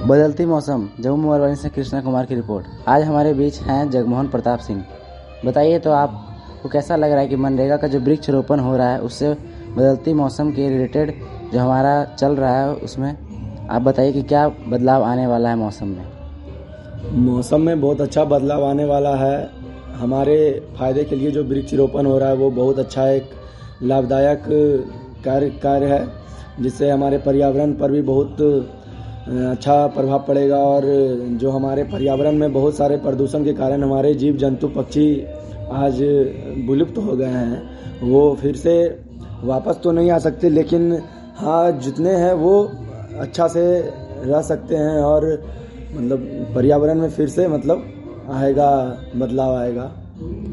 बदलती मौसम, जम्मू मोबाइल से कृष्णा कुमार की रिपोर्ट। आज हमारे बीच हैं जगमोहन प्रताप सिंह। बताइए तो आपको कैसा लग रहा है कि मनरेगा का जो वृक्षारोपण हो रहा है उससे बदलती मौसम के रिलेटेड जो हमारा चल रहा है उसमें आप बताइए कि क्या बदलाव आने वाला है मौसम में। मौसम में बहुत अच्छा बदलाव आने वाला है। हमारे फायदे के लिए जो वृक्षारोपण हो रहा है वो बहुत अच्छा एक लाभदायक कार्य है, जिससे हमारे पर्यावरण पर भी बहुत अच्छा प्रभाव पड़ेगा। और जो हमारे पर्यावरण में बहुत सारे प्रदूषण के कारण हमारे जीव जंतु पक्षी आज विलुप्त हो गए हैं, वो फिर से वापस तो नहीं आ सकते, लेकिन हाँ जितने हैं वो अच्छा से रह सकते हैं और मतलब पर्यावरण में फिर से बदलाव आएगा।